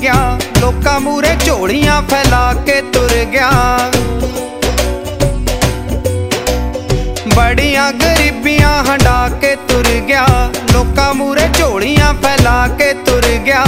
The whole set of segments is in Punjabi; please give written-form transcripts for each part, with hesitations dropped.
ਗਿਆ, ਲੋਕਾਂ ਮੂਰੇ ਝੋਲੀਆਂ ਫੈਲਾ ਕੇ ਤੁਰ ਗਿਆ। ਬੜੀਆਂ ਗਰੀਬੀਆਂ ਹੰਡਾ ਕੇ ਤੁਰ ਗਿਆ, ਲੋਕਾਂ ਮੂਰੇ ਝੋਲੀਆਂ ਫੈਲਾ ਕੇ ਤੁਰ ਗਿਆ।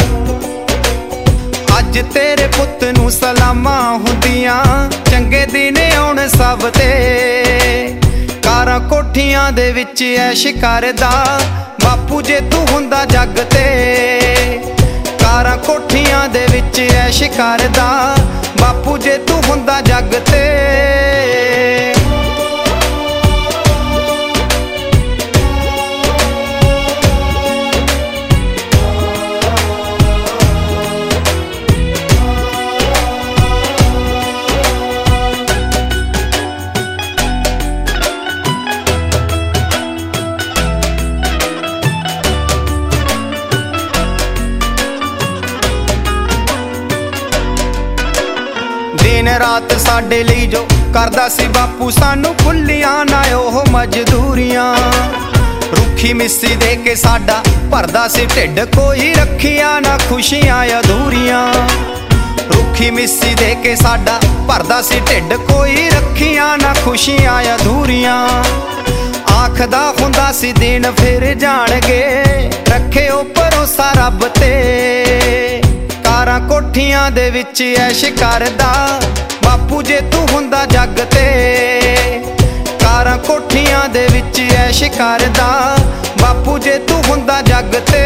ਅੱਜ ਤੇਰੇ ਪੁੱਤ ਨੂੰ ਸਲਾਮਾਂ ਹੁੰਦੀਆਂ, ਚੰਗੇ ਦਿਨ ਆਉਣ ਸਭ ਤੇ। ਕਾਰਾਂ ਕੋਠੀਆਂ ਦੇ ਵਿੱਚ ਐਸ਼ ਕਰਦਾ, ਬਾਪੂ ਜੇ ਤੂੰ ਹੁੰਦਾ ਜੱਗ ਤੇ। ਕਾਰਾਂ ਕੋਠੀਆਂ ਦੇ ਵਿੱਚ ਐਸ਼ ਕਰਦਾ, ਬਾਪੂ ਜੇ ਤੂੰ ਹੁੰਦਾ ਜੱਗ ਤੇ। ਦਿਨ ਰਾਤ ਸਾਡੇ ਲਈ ਜੋ ਕਰਦਾ ਸੀ ਬਾਪੂ, ਸਾਨੂੰ ਭੁੱਲੀਆਂ ਨਾ ਉਹ ਮਜ਼ਦੂਰੀਆਂ। ਰੁੱਖੀ ਮਿੱਸੀ ਦੇ ਕੇ ਸਾਡਾ ਭਰਦਾ ਸੀ ਢਿੱਡ, ਕੋਈ ਰੱਖੀਆਂ ਨਾ ਖੁਸ਼ੀਆਂ ਅਧੂਰੀਆਂ। ਰੁੱਖੀ ਮਿੱਸੀ ਦੇ ਕੇ ਸਾਡਾ ਭਰਦਾ ਸੀ ਢਿੱਡ, ਕੋਈ ਰੱਖੀਆਂ ਨਾ ਖੁਸ਼ੀਆਂ ਅਧੂਰੀਆਂ। ਆਖਦਾ ਹੁੰਦਾ ਸੀ ਦਿਨ ਫਿਰ ਜਾਣਗੇ, ਰੱਖਿਓ ਭਰੋਸਾ ਰੱਬ ਤੇ। ਕਾਰਾਂ ਕੋਠੀਆਂ ਦੇ ਵਿੱਚ ਐਸ਼ ਕਰਦਾ, ਬਾਪੂ ਜੇ ਤੂੰ ਹੁੰਦਾ ਜੱਗ ਤੇ। ਕਾਰਾਂ ਕੋਠੀਆਂ ਦੇ ਵਿੱਚ ਐਸ਼ ਕਰਦਾ, ਬਾਪੂ ਜੇ ਤੂੰ ਹੁੰਦਾ ਜੱਗ ਤੇ।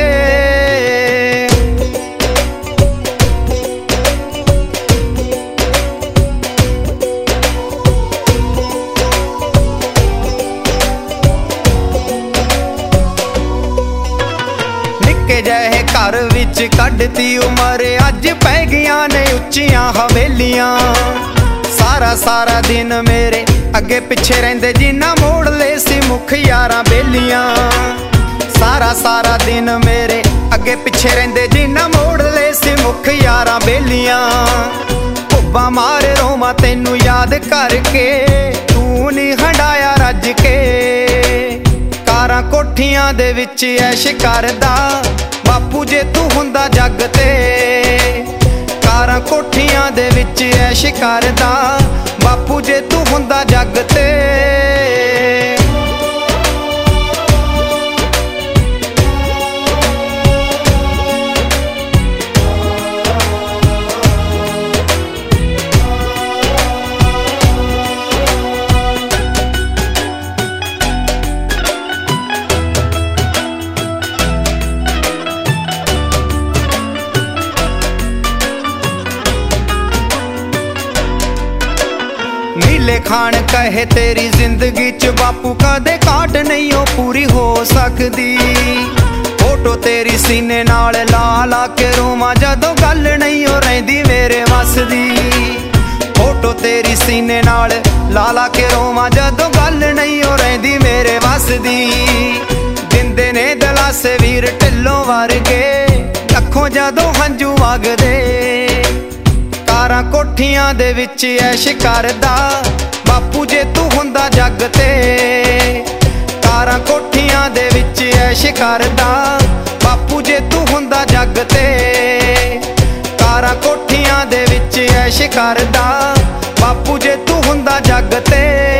ਨਿੱਕੇ ਜਿਹੇ ਘਰ ਵਿੱਚ ਕੱਢਤੀ ਉਮਰ, ਅੱਜ ਪੈ ਗਈਆਂ ਨੇ ਉੱਚੀਆਂ ਹਵੇਲੀਆਂ। ਸਾਰਾ ਸਾਰਾ ਦਿਨ ਮੇਰੇ ਅੱਗੇ ਪਿੱਛੇ ਰਹਿੰਦੇ, ਜਿਨ੍ਹਾਂ ਮੋੜ ਲਏ ਸੀ ਮੁੱਖ ਯਾਰਾਂ ਬੇਲੀਆਂ। ਸਾਰਾ ਸਾਰਾ ਦਿਨ ਮੇਰੇ ਅੱਗੇ ਪਿੱਛੇ ਰਹਿੰਦੇ, ਜਿਨ੍ਹਾਂ ਮੋੜ ਲਏ ਸੀ ਮੁੱਖ ਯਾਰਾਂ ਬੇਲੀਆਂ। ਭੁੱਬਾ ਮਾਰ ਰੋਵਾਂ ਤੈਨੂੰ ਯਾਦ ਕਰਕੇ, ਤੂੰ ਨੀ ਹੰਡਾਇਆ ਰੱਜ ਕੇ। ਕਾਰਾਂ ਕੋਠੀਆਂ ਦੇ ਵਿੱਚ ਐਸ਼ ਕਰਦਾ, ਬਾਪੂ ਜੇ ਤੂੰ ਹੁੰਦਾ ਜੱਗ ਤੇ। ਕਾਰਾਂ ਕੋਠੀਆਂ ਦੇ ਵਿੱਚ ਐਸ਼ ਕਰਦਾ, ਬਾਪੂ ਜੇ ਤੂੰ ਹੁੰਦਾ ਜੱਗ ਤੇ। ਨੀਲੇ ਖਾਨ ਕਹੇ ਤੇਰੀ ਜ਼ਿੰਦਗੀ ਚ ਬਾਪੂ ਕਦੇ ਕਾਟ ਨਹੀਂ ਉਹ ਪੂਰੀ ਹੋ ਸਕਦੀ। ਫੋਟੋ ਤੇਰੀ ਸੀਨੇ ਨਾਲ ਲਾ ਲਾ ਕੇ ਰੋਵਾਂ, ਜਦੋਂ ਗੱਲ ਨਹੀਂ ਉਹ ਰਹਿੰਦੀ ਮੇਰੇ ਵੱਸ ਦੀ। ਫੋਟੋ ਤੇਰੀ ਸੀਨੇ ਨਾਲ ਲਾ ਲਾ ਕੇ ਰੋਵਾਂ, ਜਦੋਂ ਗੱਲ ਨਹੀਂ ਉਹ ਰਹਿੰਦੀ ਮੇਰੇ ਵੱਸ ਦੀ। ਦਿੰਦੇ ਨੇ ਦਲਾਸੇ ਵੀਰ ਢਿੱਲੋਂ ਵਰਗੇ, ਅੱਖੋਂ ਜਦੋਂ ਹੰਝੂ ਵਗਦੇ। ਕਾਰਾਂ ਕੋਠੀਆਂ ਦੇ ਵਿੱਚ ਐਸ਼ ਕਰਦਾ, ਬਾਪੂ ਜੇ ਤੂੰ ਹੁੰਦਾ ਜੱਗ ਤੇ। ਕਾਰਾਂ ਕੋਠੀਆਂ ਦੇ ਵਿੱਚ ਐਸ਼ ਕਰਦਾ, ਬਾਪੂ ਜੇ ਤੂੰ ਹੁੰਦਾ ਜੱਗ ਤੇ। ਕਾਰਾਂ ਕੋਠੀਆਂ ਦੇ ਵਿੱਚ ਐਸ਼ ਕਰਦਾ, ਬਾਪੂ ਜੇ ਤੂੰ ਹੁੰਦਾ ਜੱਗ ਤੇ।